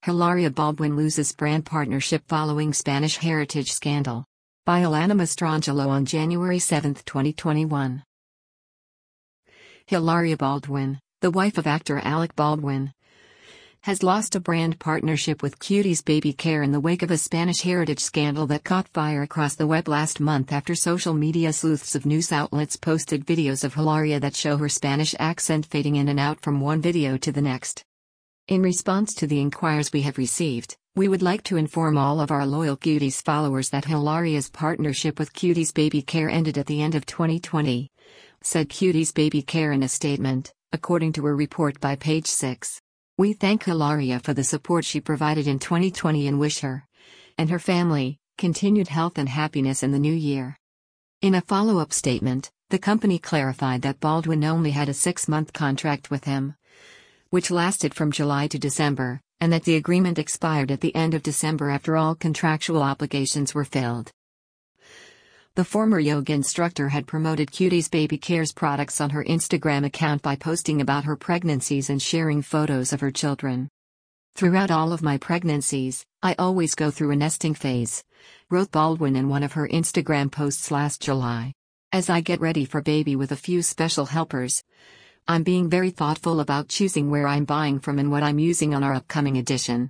Hilaria Baldwin loses brand partnership following Spanish heritage scandal. By Alana Mastrangelo on January 7, 2021. Hilaria Baldwin, the wife of actor Alec Baldwin, has lost a brand partnership with Cuties Baby Care in the wake of a Spanish heritage scandal that caught fire across the web last month after social media sleuths of news outlets posted videos of Hilaria that show her Spanish accent fading in and out from one video to the next. In response to the inquiries we have received, we would like to inform all of our loyal Cuties followers that Hilaria's partnership with Cuties Baby Care ended at the end of 2020, said Cuties Baby Care in a statement, according to a report by Page 6. We thank Hilaria for the support she provided in 2020 and wish her and her family continued health and happiness in the new year. In a follow-up statement, the company clarified that Baldwin only had a 6-month contract with him, which lasted from July to December, and that the agreement expired at the end of December after all contractual obligations were filled. The former yoga instructor had promoted Cuties Baby Care's products on her Instagram account by posting about her pregnancies and sharing photos of her children. Throughout all of my pregnancies, I always go through a nesting phase, wrote Baldwin in one of her Instagram posts last July. As I get ready for baby with a few special helpers, I'm being very thoughtful about choosing where I'm buying from and what I'm using on our upcoming edition.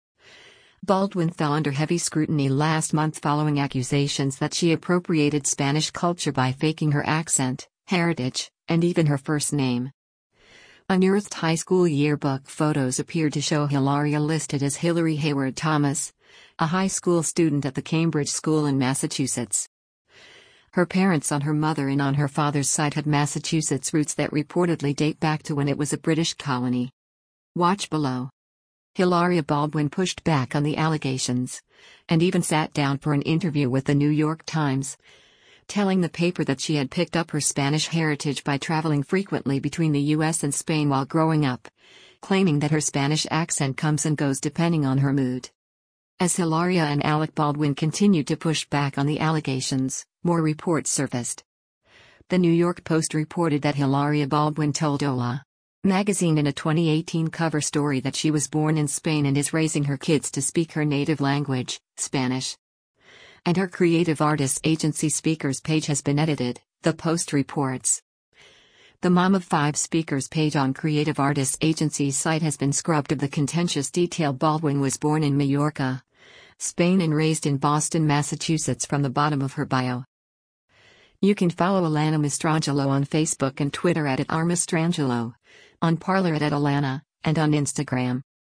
Baldwin fell under heavy scrutiny last month following accusations that she appropriated Spanish culture by faking her accent, heritage, and even her first name. Unearthed high school yearbook photos appeared to show Hilaria listed as Hillary Hayward Thomas, a high school student at the Cambridge School in Massachusetts. Her parents on her mother and on her father's side had Massachusetts roots that reportedly date back to when it was a British colony. Watch below. Hilaria Baldwin pushed back on the allegations, and even sat down for an interview with the New York Times, telling the paper that she had picked up her Spanish heritage by traveling frequently between the US and Spain while growing up, claiming that her Spanish accent comes and goes depending on her mood. As Hilaria and Alec Baldwin continued to push back on the allegations, more reports surfaced. The New York Post reported that Hilaria Baldwin told Hola magazine in a 2018 cover story that she was born in Spain and is raising her kids to speak her native language, Spanish. And her creative artists agency Speakers page has been edited, the Post reports. The Mom of 5 Speakers page on Creative Artists Agency's site has been scrubbed of the contentious detail Baldwin was born in Mallorca, Spain and raised in Boston, Massachusetts from the bottom of her bio. You can follow Alana Mastrangelo on Facebook and Twitter @RMastrangelo, on Parler @Alana, and on Instagram